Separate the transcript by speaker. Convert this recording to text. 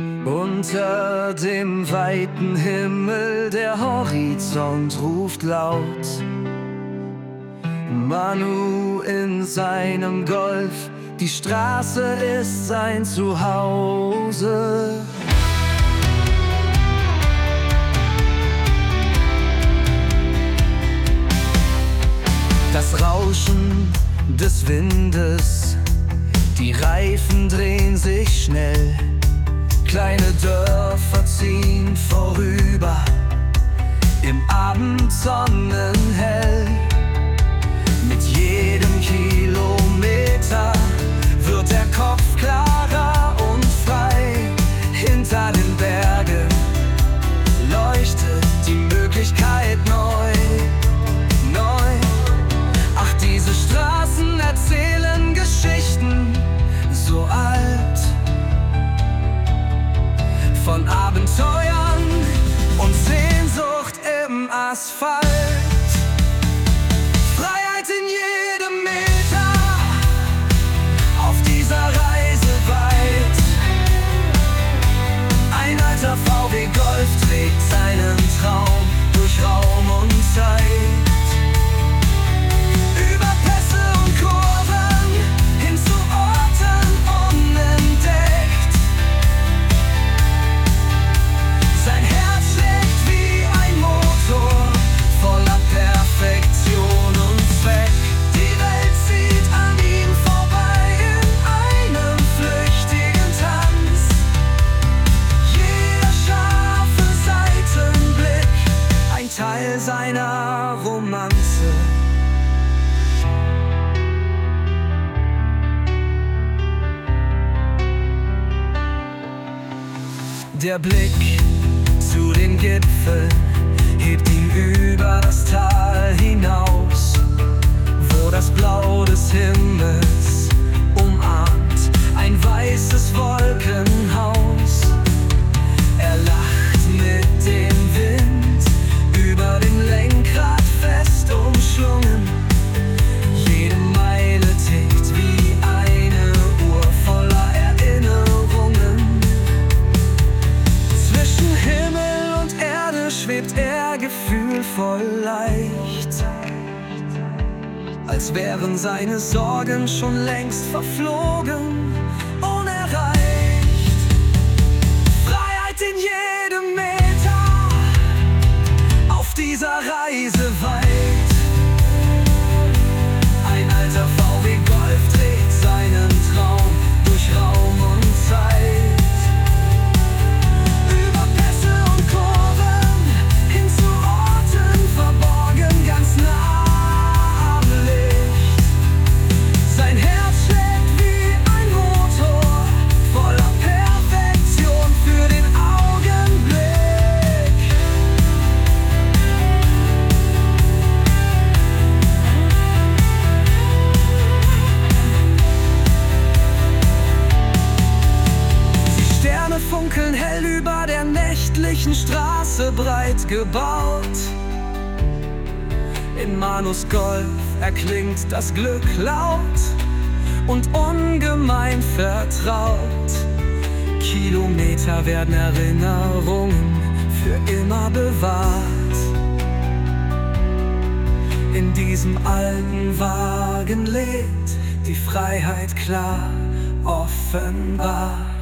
Speaker 1: Unter dem weiten Himmel der Horizont ruft laut. Manu in seinem Golf, die Straße ist sein Zuhause. Das Rauschen des Windes, die Reifen drehen sich schnell. Kleine Dörfer ziehen vorüber, im Abendsonnenhell. Mit jedem Kilometer wird der Kopf klarer und frei. Hinter den Bergen leuchtet die Möglichkeit neu, neu. Ach, diese Straßen erzählen Geschichten so alt, von Abenteuern und Sehnsucht im Asphalt. Freiheit in jedem Meter, auf dieser Reise weit. Ein alter VW Golf trägt seinen Traum durch Raum und Zeit. Über Pässe und Kurven hin zu Orten unentdeckt. Sein Herz schlägt wie ein Motor, voller Perfektion und Zweck. Die Welt zieht an ihm vorbei in einem flüchtigen Tanz. Jeder scharfe Seitenblick, ein Teil seiner Romanze. Der Blick zu den Gipfeln hebt ihn über das Tal hinaus, wo das Blau des Himmels umarmt ein weißes Wolkenhaus. Er lacht mit dem Wind, über dem Lenkrad fest umschlungen. Jede Meile tickt wie eine Uhr voller Erinnerungen. Zwischen Himmel und Erde schwebt er gefühlvoll leicht, als wären seine Sorgen schon längst verflogen, unerreicht. Freiheit in jedem Meter, auf dieser Reise weit. Ein alter VW Golf trägt seinen Traum durch Raum und Zeit. Über Pässe und Kurven hin zu Orten verborgen, ganz nah am Licht. Sein Herz schlägt wie ein Motor, voller Perfektion für den Augenblick. Die Sterne funkeln hell über der nächtlichen Straße, breit gebaut. In Manus Golf erklingt das Glück laut und ungemein vertraut. Kilometer werden Erinnerungen für immer bewahrt. In diesem alten Wagen lebt die Freiheit klar offenbart.